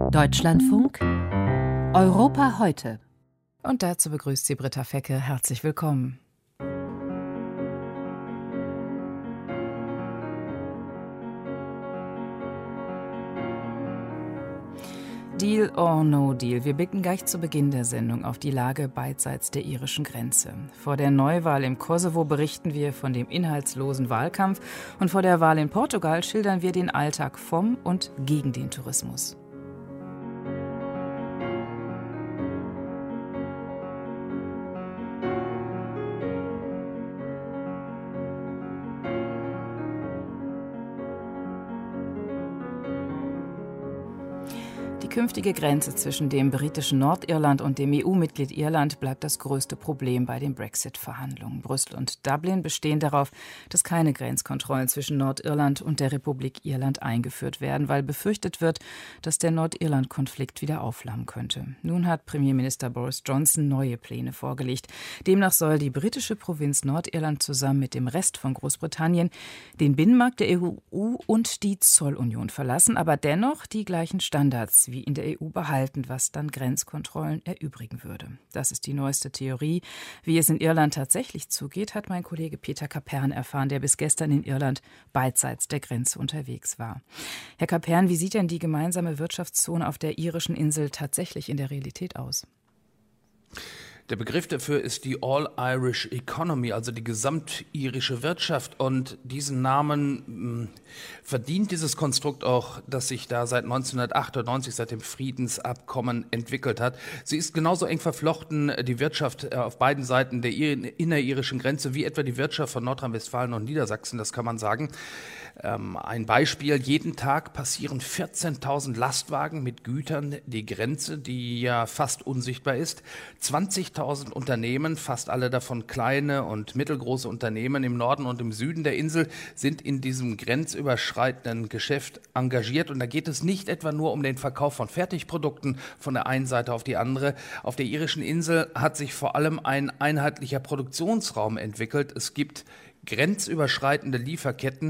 Deutschlandfunk Europa heute. Und dazu begrüßt sie Britta Fecke. Herzlich willkommen. Deal or no deal? Wir blicken gleich zu Beginn der Sendung auf die Lage beidseits der irischen Grenze. Vor der Neuwahl im Kosovo berichten wir von dem inhaltslosen Wahlkampf und vor der Wahl in Portugal schildern wir den Alltag vom und gegen den Tourismus. Die künftige Grenze zwischen dem britischen Nordirland und dem EU-Mitglied Irland bleibt das größte Problem bei den Brexit-Verhandlungen. Brüssel und Dublin bestehen darauf, dass keine Grenzkontrollen zwischen Nordirland und der Republik Irland eingeführt werden, weil befürchtet wird, dass der Nordirland-Konflikt wieder aufflammen könnte. Nun hat Premierminister Boris Johnson neue Pläne vorgelegt. Demnach soll die britische Provinz Nordirland zusammen mit dem Rest von Großbritannien den Binnenmarkt der EU und die Zollunion verlassen, aber dennoch die gleichen Standards wie in der EU behalten, was dann Grenzkontrollen erübrigen würde. Das ist die neueste Theorie. Wie es in Irland tatsächlich zugeht, hat mein Kollege Peter Kapern erfahren, der bis gestern in Irland beidseits der Grenze unterwegs war. Herr Kapern, wie sieht denn die gemeinsame Wirtschaftszone auf der irischen Insel tatsächlich in der Realität aus? Der Begriff dafür ist die All-Irish Economy, also die gesamtirische Wirtschaft. Und diesen Namen verdient dieses Konstrukt auch, das sich da seit 1998, seit dem Friedensabkommen entwickelt hat. Sie ist genauso eng verflochten, die Wirtschaft auf beiden Seiten der inneririschen Grenze, wie etwa die Wirtschaft von Nordrhein-Westfalen und Niedersachsen, das kann man sagen. Ein Beispiel, jeden Tag passieren 14.000 Lastwagen mit Gütern die Grenze, die ja fast unsichtbar ist. 20.000 Unternehmen, fast alle davon kleine und mittelgroße Unternehmen im Norden und im Süden der Insel, sind in diesem grenzüberschreitenden Geschäft engagiert. Und da geht es nicht etwa nur um den Verkauf von Fertigprodukten von der einen Seite auf die andere. Auf der irischen Insel hat sich vor allem ein einheitlicher Produktionsraum entwickelt. Es gibt grenzüberschreitende Lieferketten.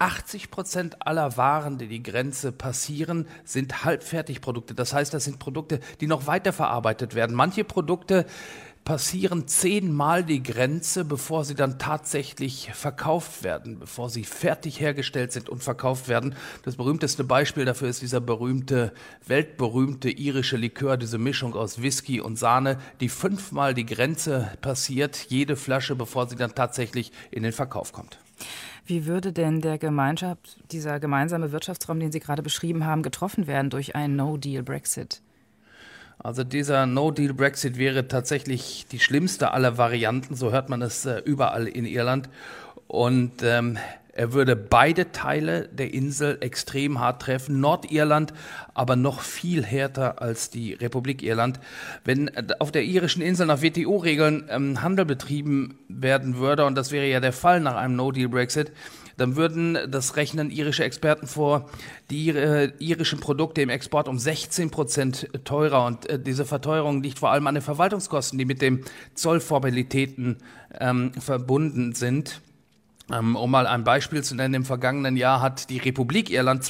80% aller Waren, die die Grenze passieren, sind Halbfertigprodukte. Das heißt, das sind Produkte, die noch weiterverarbeitet werden. Manche Produkte passieren 10-mal die Grenze, bevor sie dann tatsächlich verkauft werden, bevor sie fertig hergestellt sind und verkauft werden. Das berühmteste Beispiel dafür ist dieser weltberühmte irische Likör, diese Mischung aus Whisky und Sahne, die 5-mal die Grenze passiert, jede Flasche, bevor sie dann tatsächlich in den Verkauf kommt. Wie würde denn dieser gemeinsame Wirtschaftsraum, den Sie gerade beschrieben haben, getroffen werden durch einen No-Deal-Brexit? Also dieser No-Deal-Brexit wäre tatsächlich die schlimmste aller Varianten, so hört man es überall in Irland. Und er würde beide Teile der Insel extrem hart treffen, Nordirland aber noch viel härter als die Republik Irland. Wenn auf der irischen Insel nach WTO-Regeln Handel betrieben werden würde, und das wäre ja der Fall nach einem No-Deal-Brexit, dann würden, das rechnen irische Experten vor, die irischen Produkte im Export um 16% teurer. Und diese Verteuerung liegt vor allem an den Verwaltungskosten, die mit den Zollformalitäten verbunden sind. Um mal ein Beispiel zu nennen, im vergangenen Jahr hat die Republik Irland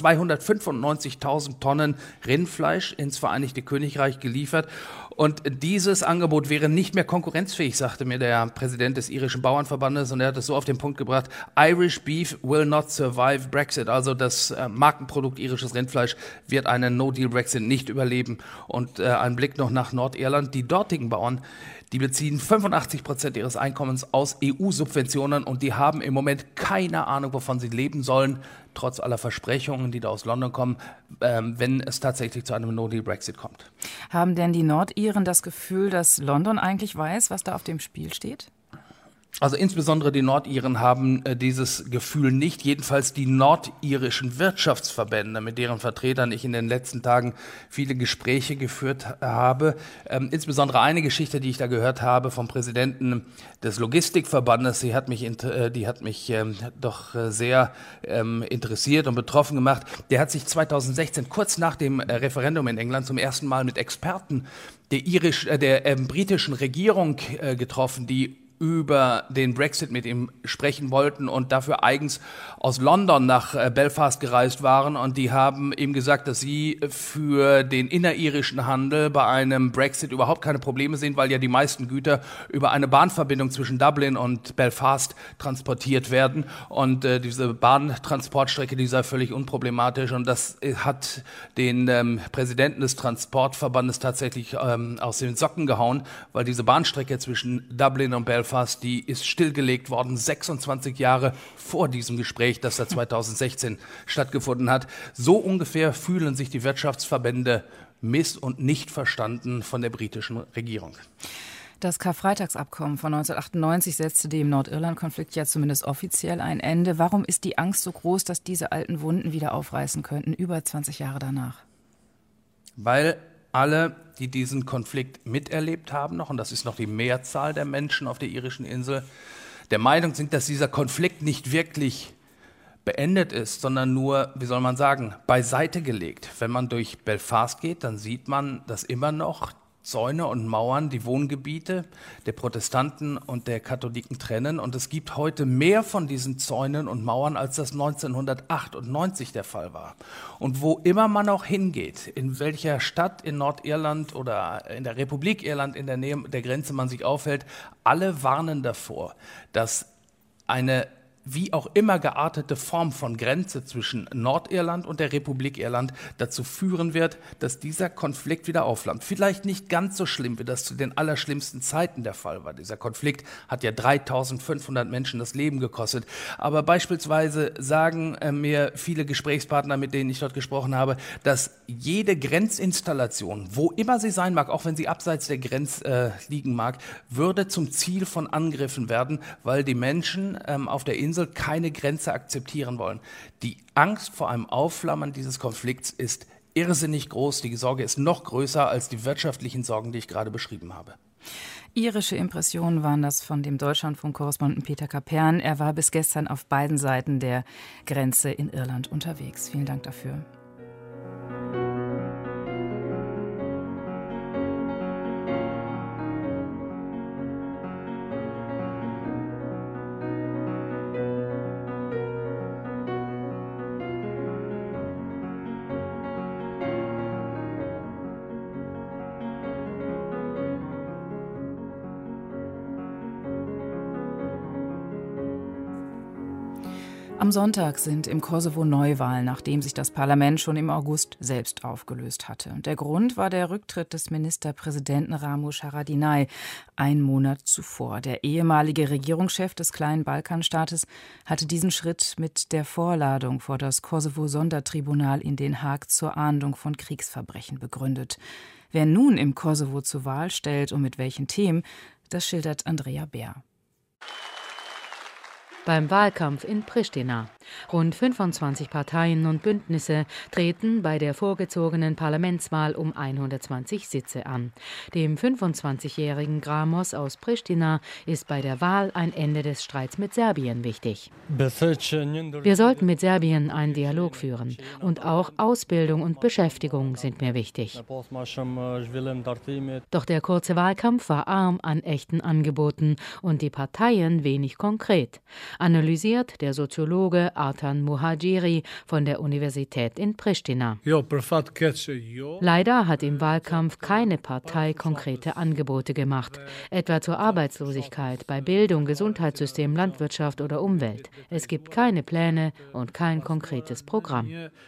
295.000 Tonnen Rindfleisch ins Vereinigte Königreich geliefert. Und dieses Angebot wäre nicht mehr konkurrenzfähig, sagte mir der Präsident des irischen Bauernverbandes. Und er hat es so auf den Punkt gebracht: Irish beef will not survive Brexit. Also das Markenprodukt irisches Rindfleisch wird einen No-Deal-Brexit nicht überleben. Und ein Blick noch nach Nordirland. Die dortigen Bauern, die beziehen 85% ihres Einkommens aus EU-Subventionen und die haben im Moment keine Ahnung, wovon sie leben sollen, trotz aller Versprechungen, die da aus London kommen, wenn es tatsächlich zu einem No-Deal-Brexit kommt. Haben denn die Nordiren das Gefühl, dass London eigentlich weiß, was da auf dem Spiel steht? Also insbesondere die Nordiren haben dieses Gefühl nicht, jedenfalls die nordirischen Wirtschaftsverbände, mit deren Vertretern ich in den letzten Tagen viele Gespräche geführt habe. Insbesondere eine Geschichte, die ich da gehört habe vom Präsidenten des Logistikverbandes, die hat mich doch sehr interessiert und betroffen gemacht. Der hat sich 2016, kurz nach dem Referendum in England, zum ersten Mal mit Experten der britischen Regierung getroffen, die über den Brexit mit ihm sprechen wollten und dafür eigens aus London nach Belfast gereist waren. Und die haben ihm gesagt, dass sie für den inneririschen Handel bei einem Brexit überhaupt keine Probleme sehen, weil ja die meisten Güter über eine Bahnverbindung zwischen Dublin und Belfast transportiert werden. Und diese Bahntransportstrecke, die sei völlig unproblematisch. Und das hat den Präsidenten des Transportverbandes tatsächlich aus den Socken gehauen, weil diese Bahnstrecke zwischen Dublin und Belfast, die ist stillgelegt worden, 26 Jahre vor diesem Gespräch, das da 2016 stattgefunden hat. So ungefähr fühlen sich die Wirtschaftsverbände und nicht verstanden von der britischen Regierung. Das Karfreitagsabkommen von 1998 setzte dem Nordirland-Konflikt ja zumindest offiziell ein Ende. Warum ist die Angst so groß, dass diese alten Wunden wieder aufreißen könnten, über 20 Jahre danach? Weil alle, die diesen Konflikt miterlebt haben noch, und das ist noch die Mehrzahl der Menschen auf der irischen Insel, der Meinung sind, dass dieser Konflikt nicht wirklich beendet ist, sondern nur, wie soll man sagen, beiseite gelegt. Wenn man durch Belfast geht, dann sieht man, dass immer noch Zäune und Mauern die Wohngebiete der Protestanten und der Katholiken trennen. Und es gibt heute mehr von diesen Zäunen und Mauern, als das 1998 der Fall war. Und wo immer man auch hingeht, in welcher Stadt in Nordirland oder in der Republik Irland in der Nähe der Grenze man sich aufhält, alle warnen davor, dass eine wie auch immer geartete Form von Grenze zwischen Nordirland und der Republik Irland dazu führen wird, dass dieser Konflikt wieder aufflammt. Vielleicht nicht ganz so schlimm, wie das zu den allerschlimmsten Zeiten der Fall war. Dieser Konflikt hat ja 3.500 Menschen das Leben gekostet. Aber beispielsweise sagen mir viele Gesprächspartner, mit denen ich dort gesprochen habe, dass jede Grenzinstallation, wo immer sie sein mag, auch wenn sie abseits der Grenze liegen mag, würde zum Ziel von Angriffen werden, weil die Menschen auf der Insel keine Grenze akzeptieren wollen. Die Angst vor einem Aufflammen dieses Konflikts ist irrsinnig groß. Die Sorge ist noch größer als die wirtschaftlichen Sorgen, die ich gerade beschrieben habe. Irische Impressionen waren das von dem Deutschlandfunk-Korrespondenten Peter Kapern. Er war bis gestern auf beiden Seiten der Grenze in Irland unterwegs. Vielen Dank dafür. Am Sonntag sind im Kosovo Neuwahlen, nachdem sich das Parlament schon im August selbst aufgelöst hatte. Der Grund war der Rücktritt des Ministerpräsidenten Ramush Haradinaj 1 Monat zuvor. Der ehemalige Regierungschef des kleinen Balkanstaates hatte diesen Schritt mit der Vorladung vor das Kosovo-Sondertribunal in Den Haag zur Ahndung von Kriegsverbrechen begründet. Wer nun im Kosovo zur Wahl stellt und mit welchen Themen, das schildert Andrea Beer. Beim Wahlkampf in Pristina. Rund 25 Parteien und Bündnisse treten bei der vorgezogenen Parlamentswahl um 120 Sitze an. Dem 25-jährigen Gramos aus Pristina ist bei der Wahl ein Ende des Streits mit Serbien wichtig. Wir sollten mit Serbien einen Dialog führen. Und auch Ausbildung und Beschäftigung sind mir wichtig. Doch der kurze Wahlkampf war arm an echten Angeboten und die Parteien wenig konkret. Analysiert der Soziologe Artan Muhadjiri von der Universität in Pristina. Leider hat im Wahlkampf keine Partei konkrete Angebote gemacht, etwa zur Arbeitslosigkeit, bei Bildung, Gesundheitssystem, Landwirtschaft oder Umwelt. Es gibt keine Pläne und kein konkretes Programm.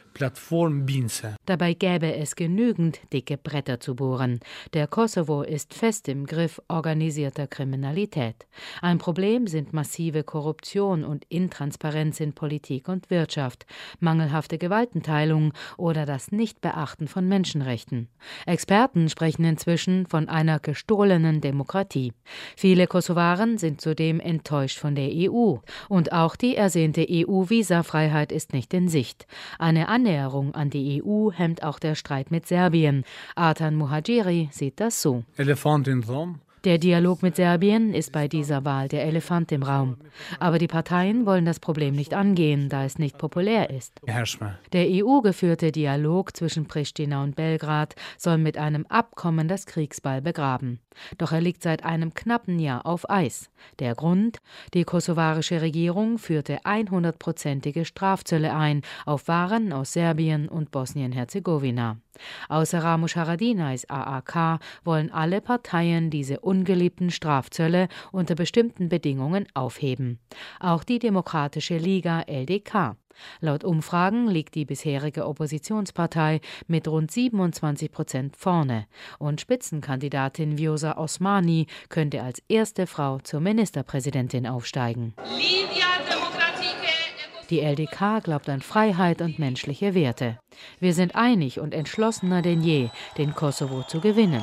Dabei gäbe es genügend dicke Bretter zu bohren. Der Kosovo ist fest im Griff organisierter Kriminalität. Ein Problem sind massive Korruption und Intransparenz in Politik und Wirtschaft, mangelhafte Gewaltenteilung oder das Nichtbeachten von Menschenrechten. Experten sprechen inzwischen von einer gestohlenen Demokratie. Viele Kosovaren sind zudem enttäuscht von der EU. Und auch die ersehnte EU-Visafreiheit ist nicht in Sicht. Eine Annäherung an die EU hemmt auch der Streit mit Serbien. Artan Muhadjiri sieht das so. Elefant im Raum. Der Dialog mit Serbien ist bei dieser Wahl der Elefant im Raum. Aber die Parteien wollen das Problem nicht angehen, da es nicht populär ist. Der EU-geführte Dialog zwischen Pristina und Belgrad soll mit einem Abkommen das Kriegsbeil begraben. Doch er liegt seit einem knappen Jahr auf Eis. Der Grund? Die kosovarische Regierung führte 100%ige Strafzölle ein auf Waren aus Serbien und Bosnien-Herzegowina. Außer Ramush Haradinajs AAK wollen alle Parteien diese ungeliebten Strafzölle unter bestimmten Bedingungen aufheben. Auch die Demokratische Liga LDK. Laut Umfragen liegt die bisherige Oppositionspartei mit rund 27% vorne und Spitzenkandidatin Vjosa Osmani könnte als erste Frau zur Ministerpräsidentin aufsteigen. Die LDK glaubt an Freiheit und menschliche Werte. Wir sind einig und entschlossener denn je, den Kosovo zu gewinnen.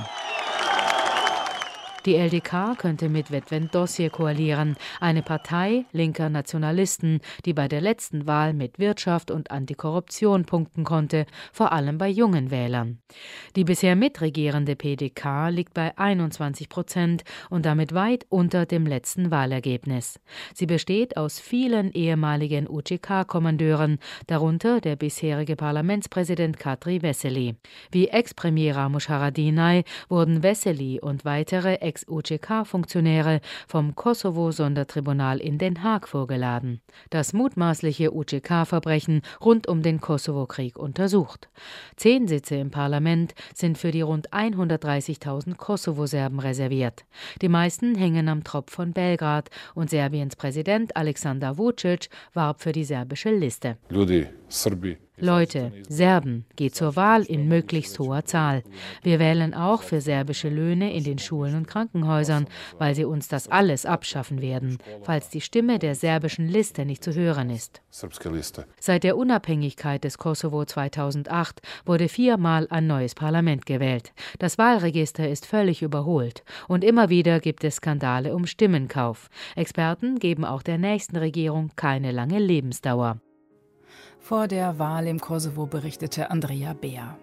Die LDK könnte mit Vetven Dosje koalieren, eine Partei linker Nationalisten, die bei der letzten Wahl mit Wirtschaft und Antikorruption punkten konnte, vor allem bei jungen Wählern. Die bisher mitregierende PDK liegt bei 21% und damit weit unter dem letzten Wahlergebnis. Sie besteht aus vielen ehemaligen UÇK-Kommandeuren, darunter der bisherige Parlamentspräsident Kadri Veseli. Wie Ex-Premier Ramush Haradinaj wurden Veseli und weitere Ex-UÇK-Funktionäre vom Kosovo-Sondertribunal in Den Haag vorgeladen. Das mutmaßliche UÇK-Verbrechen rund um den Kosovo-Krieg untersucht. 10 Sitze im Parlament sind für die rund 130.000 Kosovo-Serben reserviert. Die meisten hängen am Tropf von Belgrad und Serbiens Präsident Aleksandar Vučić warb für die serbische Liste. Leute, Serben, geht zur Wahl in möglichst hoher Zahl. Wir wählen auch für serbische Löhne in den Schulen und Krankenhäusern, weil sie uns das alles abschaffen werden, falls die Stimme der serbischen Liste nicht zu hören ist. Seit der Unabhängigkeit des Kosovo 2008 wurde 4-mal ein neues Parlament gewählt. Das Wahlregister ist völlig überholt und immer wieder gibt es Skandale um Stimmenkauf. Experten geben auch der nächsten Regierung keine lange Lebensdauer. Vor der Wahl im Kosovo berichtete Andrea Beer.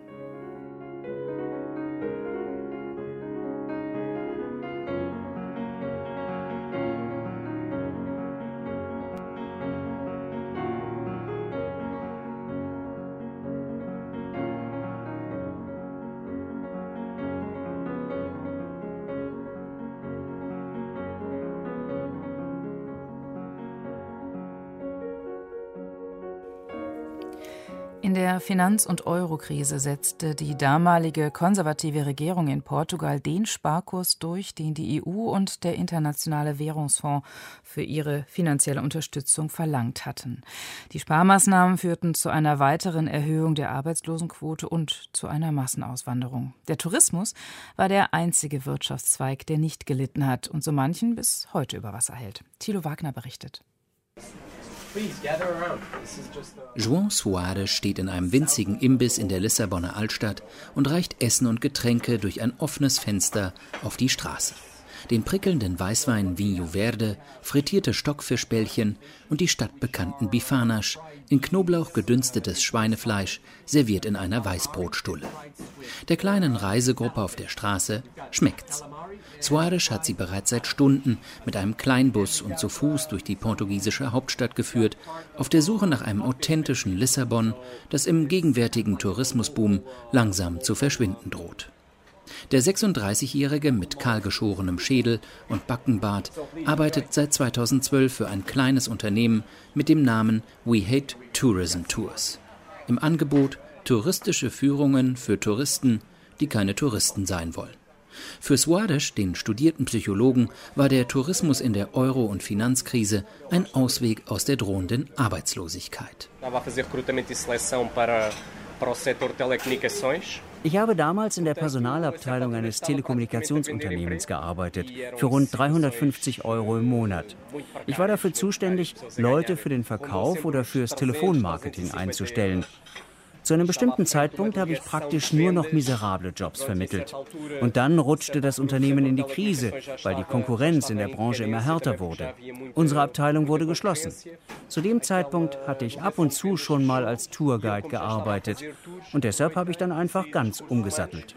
In der Finanz- und Eurokrise setzte die damalige konservative Regierung in Portugal den Sparkurs durch, den die EU und der Internationale Währungsfonds für ihre finanzielle Unterstützung verlangt hatten. Die Sparmaßnahmen führten zu einer weiteren Erhöhung der Arbeitslosenquote und zu einer Massenauswanderung. Der Tourismus war der einzige Wirtschaftszweig, der nicht gelitten hat und so manchen bis heute über Wasser hält. Thilo Wagner berichtet. João Soares steht in einem winzigen Imbiss in der Lissabonner Altstadt und reicht Essen und Getränke durch ein offenes Fenster auf die Straße. Den prickelnden Weißwein Vinho Verde, frittierte Stockfischbällchen und die stadtbekannten Bifanas, in Knoblauch gedünstetes Schweinefleisch, serviert in einer Weißbrotstulle. Der kleinen Reisegruppe auf der Straße schmeckt's. Soares hat sie bereits seit Stunden mit einem Kleinbus und zu Fuß durch die portugiesische Hauptstadt geführt, auf der Suche nach einem authentischen Lissabon, das im gegenwärtigen Tourismusboom langsam zu verschwinden droht. Der 36-Jährige mit kahlgeschorenem Schädel und Backenbart arbeitet seit 2012 für ein kleines Unternehmen mit dem Namen We Hate Tourism Tours. Im Angebot touristische Führungen für Touristen, die keine Touristen sein wollen. Für Soares, den studierten Psychologen, war der Tourismus in der Euro- und Finanzkrise ein Ausweg aus der drohenden Arbeitslosigkeit. Ich habe damals in der Personalabteilung eines Telekommunikationsunternehmens gearbeitet, für rund 350 € im Monat. Ich war dafür zuständig, Leute für den Verkauf oder fürs Telefonmarketing einzustellen. Zu einem bestimmten Zeitpunkt habe ich praktisch nur noch miserable Jobs vermittelt. Und dann rutschte das Unternehmen in die Krise, weil die Konkurrenz in der Branche immer härter wurde. Unsere Abteilung wurde geschlossen. Zu dem Zeitpunkt hatte ich ab und zu schon mal als Tourguide gearbeitet. Und deshalb habe ich dann einfach ganz umgesattelt.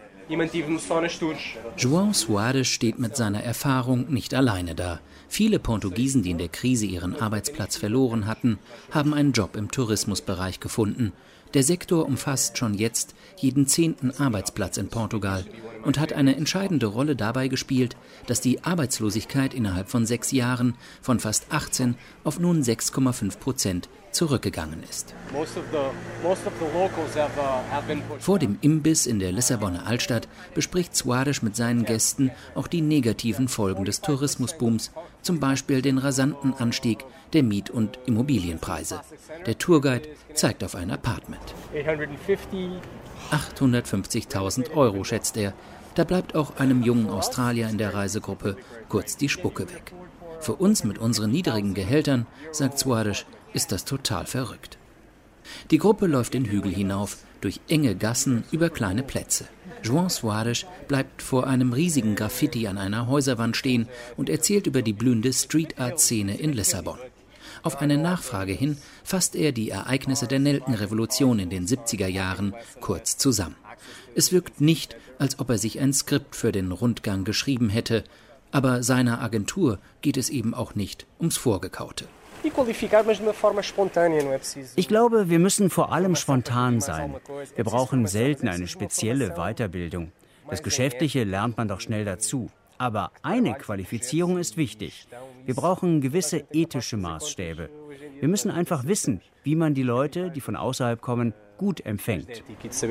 João Soares steht mit seiner Erfahrung nicht alleine da. Viele Portugiesen, die in der Krise ihren Arbeitsplatz verloren hatten, haben einen Job im Tourismusbereich gefunden. Der Sektor umfasst schon jetzt jeden 10. Arbeitsplatz in Portugal und hat eine entscheidende Rolle dabei gespielt, dass die Arbeitslosigkeit innerhalb von 6 Jahren von fast 18 auf nun 6,5% zurückgegangen ist. Vor dem Imbiss in der Lissabonner Altstadt bespricht Soares mit seinen Gästen auch die negativen Folgen des Tourismusbooms, zum Beispiel den rasanten Anstieg der Miet- und Immobilienpreise. Der Tourguide zeigt auf ein Apartment. 850.000 €, schätzt er. Da bleibt auch einem jungen Australier in der Reisegruppe kurz die Spucke weg. Für uns mit unseren niedrigen Gehältern, sagt Soares, ist das total verrückt. Die Gruppe läuft den Hügel hinauf, durch enge Gassen über kleine Plätze. João Soares bleibt vor einem riesigen Graffiti an einer Häuserwand stehen und erzählt über die blühende Street-Art-Szene in Lissabon. Auf eine Nachfrage hin fasst er die Ereignisse der Nelkenrevolution in den 70er Jahren kurz zusammen. Es wirkt nicht, als ob er sich ein Skript für den Rundgang geschrieben hätte, aber seiner Agentur geht es eben auch nicht ums Vorgekaute. Ich glaube, wir müssen vor allem spontan sein. Wir brauchen selten eine spezielle Weiterbildung. Das Geschäftliche lernt man doch schnell dazu. Aber eine Qualifizierung ist wichtig. Wir brauchen gewisse ethische Maßstäbe. Wir müssen einfach wissen, wie man die Leute, die von außerhalb kommen, gut empfängt.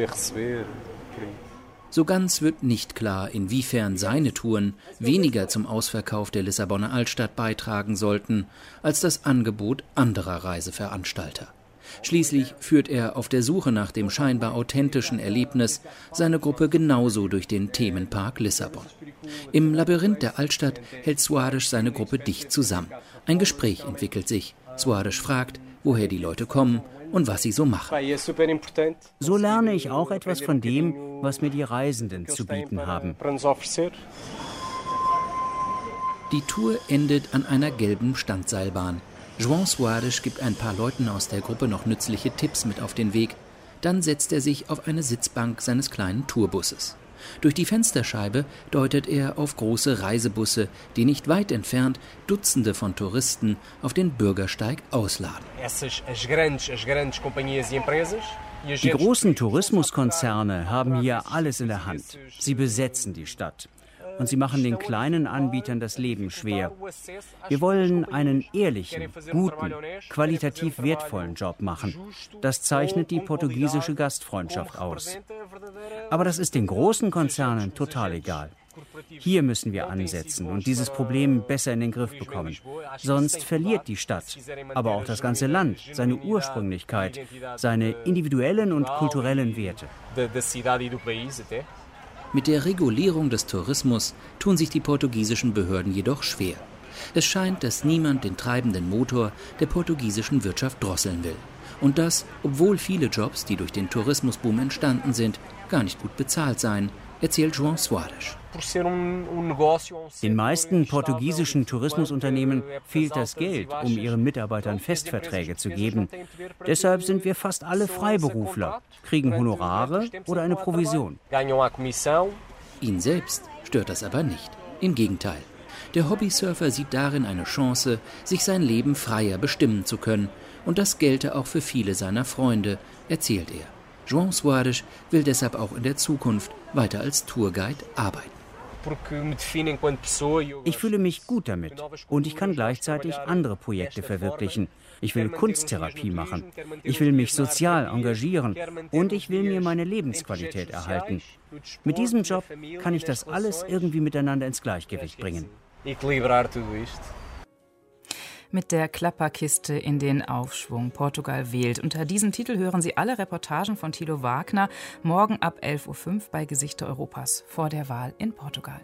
So ganz wird nicht klar, inwiefern seine Touren weniger zum Ausverkauf der Lissabonner Altstadt beitragen sollten, als das Angebot anderer Reiseveranstalter. Schließlich führt er auf der Suche nach dem scheinbar authentischen Erlebnis seine Gruppe genauso durch den Themenpark Lissabon. Im Labyrinth der Altstadt hält Soares seine Gruppe dicht zusammen. Ein Gespräch entwickelt sich. Soares fragt, woher die Leute kommen und was sie so machen. So lerne ich auch etwas von dem, was mir die Reisenden zu bieten haben. Die Tour endet an einer gelben Standseilbahn. João Soares gibt ein paar Leuten aus der Gruppe noch nützliche Tipps mit auf den Weg. Dann setzt er sich auf eine Sitzbank seines kleinen Tourbusses. Durch die Fensterscheibe deutet er auf große Reisebusse, die nicht weit entfernt Dutzende von Touristen auf den Bürgersteig ausladen. Die großen Tourismuskonzerne haben hier alles in der Hand. Sie besetzen die Stadt. Und sie machen den kleinen Anbietern das Leben schwer. Wir wollen einen ehrlichen, guten, qualitativ wertvollen Job machen. Das zeichnet die portugiesische Gastfreundschaft aus. Aber das ist den großen Konzernen total egal. Hier müssen wir ansetzen und dieses Problem besser in den Griff bekommen. Sonst verliert die Stadt, aber auch das ganze Land, seine Ursprünglichkeit, seine individuellen und kulturellen Werte. Mit der Regulierung des Tourismus tun sich die portugiesischen Behörden jedoch schwer. Es scheint, dass niemand den treibenden Motor der portugiesischen Wirtschaft drosseln will. Und das, obwohl viele Jobs, die durch den Tourismusboom entstanden sind, gar nicht gut bezahlt seien, erzählt João Soares. Den meisten portugiesischen Tourismusunternehmen fehlt das Geld, um ihren Mitarbeitern Festverträge zu geben. Deshalb sind wir fast alle Freiberufler, kriegen Honorare oder eine Provision. Ihn selbst stört das aber nicht. Im Gegenteil. Der Hobbysurfer sieht darin eine Chance, sich sein Leben freier bestimmen zu können. Und das gelte auch für viele seiner Freunde, erzählt er. João Soares will deshalb auch in der Zukunft weiter als Tourguide arbeiten. Ich fühle mich gut damit und ich kann gleichzeitig andere Projekte verwirklichen. Ich will Kunsttherapie machen, ich will mich sozial engagieren und ich will mir meine Lebensqualität erhalten. Mit diesem Job kann ich das alles irgendwie miteinander ins Gleichgewicht bringen. Mit der Klapperkiste in den Aufschwung. Portugal wählt. Unter diesem Titel hören Sie alle Reportagen von Thilo Wagner morgen ab 11.05 Uhr bei Gesichter Europas vor der Wahl in Portugal.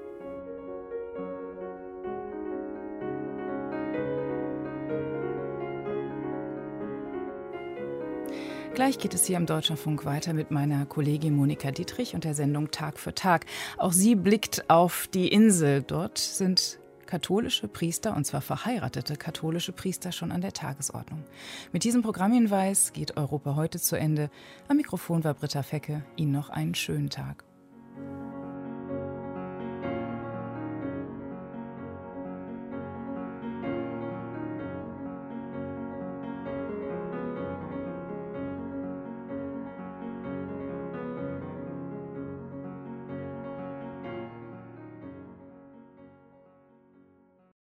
Gleich geht es hier im Deutschlandfunk weiter mit meiner Kollegin Monika Dietrich und der Sendung Tag für Tag. Auch sie blickt auf die Insel. Dort sind katholische Priester, und zwar verheiratete katholische Priester, schon an der Tagesordnung. Mit diesem Programmhinweis geht Europa heute zu Ende. Am Mikrofon war Britta Fecke. Ihnen noch einen schönen Tag.